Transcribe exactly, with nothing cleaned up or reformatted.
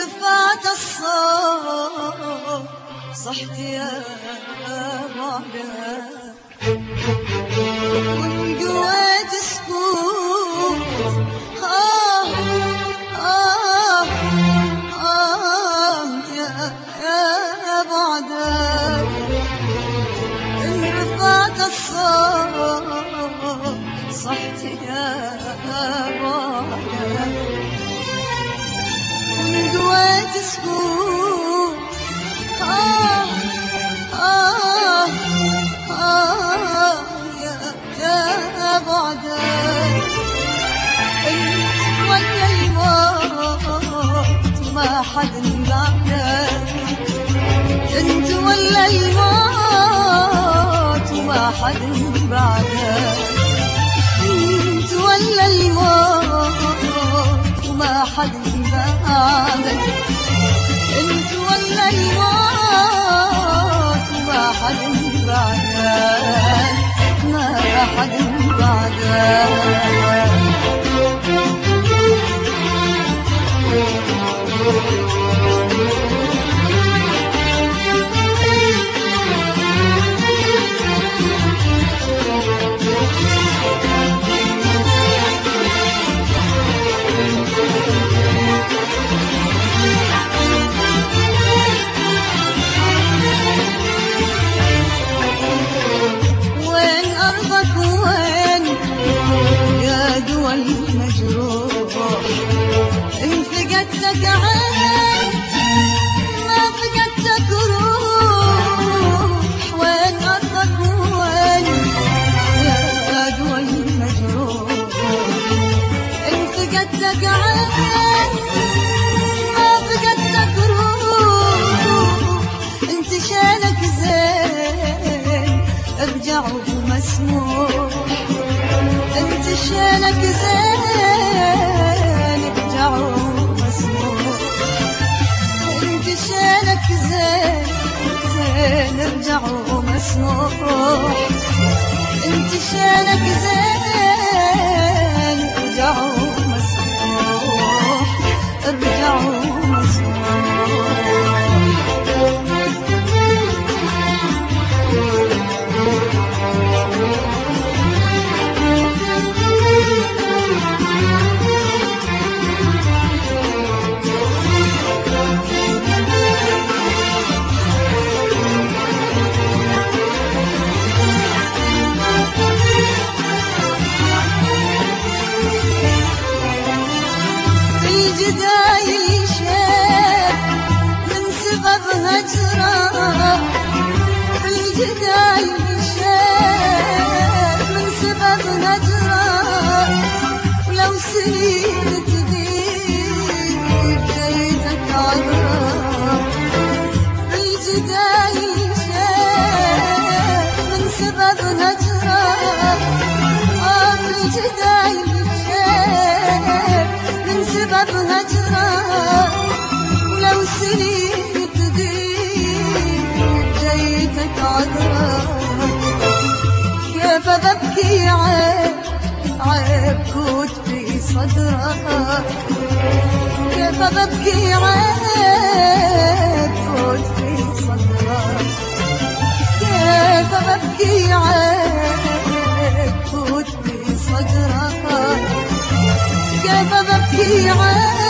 رفعت الصوت صحت يا بعدها، وإن قويت سكوت آه آه آه يا يا بعدها. إن رفعت الصوت صحت يا بعدها، وإن قويت سكوت آه آه آه يا يا بعدها. انت ويا الموت وما حد بعدك، انت ولا الموت وما حد بعدك، انت ولا الموت وما حد بعدك، انت ولا الموت وما حد بعدك، ما حد بعدك. فقدتك عين ما فقدتك روح، وين أرضك وين يا دول المجروح. إن فقدتك عين ما فقدتك روح، انت شانك زين ارجع ومسموح، انت شانك زين ارجع انت شانك زين زين ارجع ومسموح، انت شانك زين ارجع ومسموح، ارجع ومسموح. الجدايل شاب من سبب هجرة، الجدايل شاب من سبب هجرة، ولو سنين تغيب جيتك عذرة. الجدايل شاب من سبب هجرة، آه الجدايل شاب من سبب هجرة، ولو سنين تغيب جيتك عذرة. كيف ببكي عيب عيب كوت في صدرك، كيف ببكي عيب كوت في صدرك، كيف ببكي عيب كوت في صدرك، كيف ببكي عيب